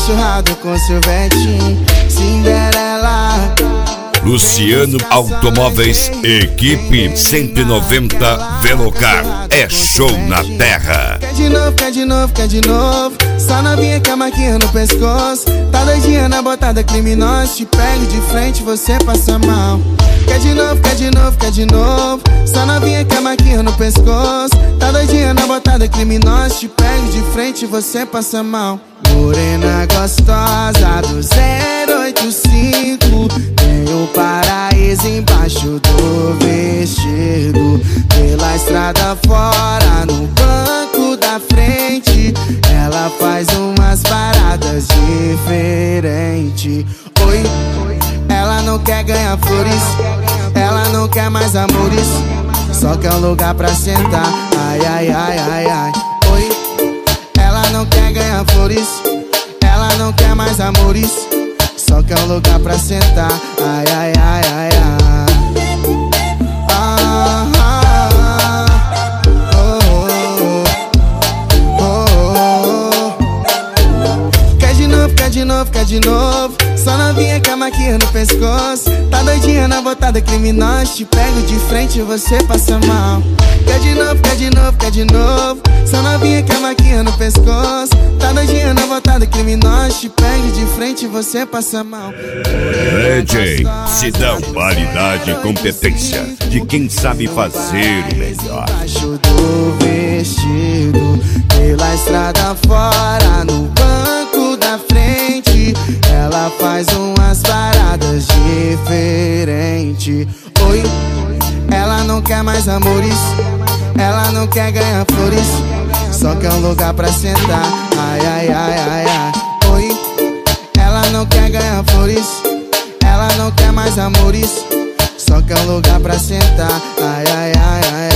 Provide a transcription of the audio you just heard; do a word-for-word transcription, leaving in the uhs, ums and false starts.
sussurrado com seu vetinho. Cinderela. Luciano Automóveis, equipe cento e noventa Velocar, é show na terra. Quer de novo, quer de novo, quer de novo. Só novinha com a marquinha no pescoço. Tá doidinha na botada criminosa. Te pego de frente, você passa mal. Quer de novo, quer de novo, quer de novo. Só novinha com a marquinha no pescoço. Tá doidinha na botada criminosa. Te pego de frente, você passa mal. Morena gostosa do zero oito cinco. Tem o paraíso embaixo do vestido. Pela estrada fora, no banco da frente, ela faz umas paradas diferentes. Oi, ela não quer ganhar flores, ela não quer mais amores, só quer um lugar pra sentar. Ai, ai, ai, ai, ai. Oi, ela não quer ganhar flores, ela não quer mais amores, só quer um lugar pra sentar. Ai, ai, ai, ai, ai. Ah, ah, ah. Oh, oh, oh, oh. Quer de novo, quer de novo, quer de novo. Só novinha com a marquinha no pescoço. Tá doidinha na botada criminosa. Te pego de frente e você passa mal. Quer de novo, quer de novo, quer de novo. Só novinha com a marquinha no pescoço. Tá doidinha na botada criminosa. Te pego de frente e você passa mal. D J Sidão, qualidade e competência de quem sabe fazer o melhor. Embaixo do vestido, pela estrada fora, no banco da frente, ela faz umas paradas diferentes. Oi, ela não quer mais amores, ela não quer ganhar flores, só quer um lugar pra sentar. Ai, ai, ai, ai, ai. Oi, ela não quer ganhar flores, ela não quer mais amores, só quer um lugar pra sentar. Ai, ai, ai, ai.